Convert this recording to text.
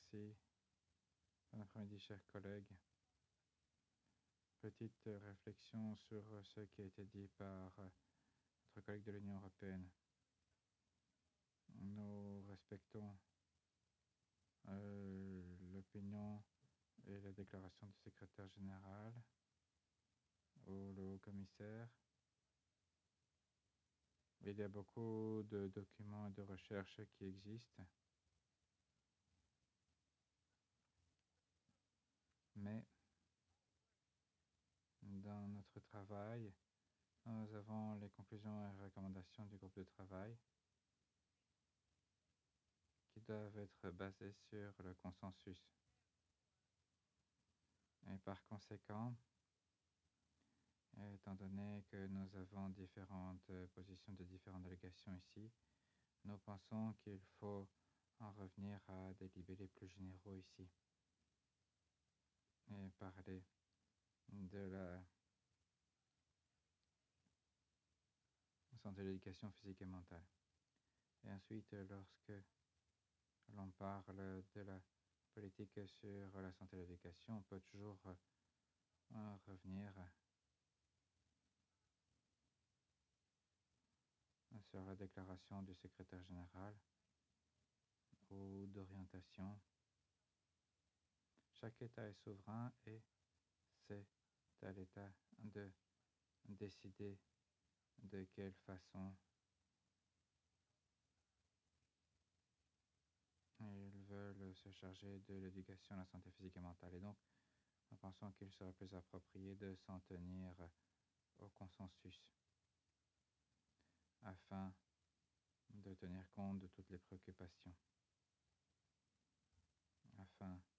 Merci. Bon après-midi, chers collègues. Petite réflexion sur ce qui a été dit par notre collègue de l'Union européenne. Nous respectons l'opinion et la déclaration du secrétaire général ou le haut commissaire. Il y a beaucoup de documents et de recherches qui existent. Mais dans notre travail, nous avons les conclusions et recommandations du groupe de travail qui doivent être basées sur le consensus. Et par conséquent, étant donné que nous avons différentes positions de différentes délégations ici, nous pensons qu'il faut en revenir à des libellés plus généraux ici et parler de la santé de l'éducation physique et mentale. Et ensuite, lorsque l'on parle de la politique sur la santé de l'éducation, on peut toujours revenir sur la déclaration du secrétaire général ou d'orientation. Chaque État est souverain et c'est à l'État de décider de quelle façon ils veulent se charger de l'éducation à la santé physique et mentale. Et donc, nous pensons qu'il serait plus approprié de s'en tenir au consensus afin de tenir compte de toutes les préoccupations, afin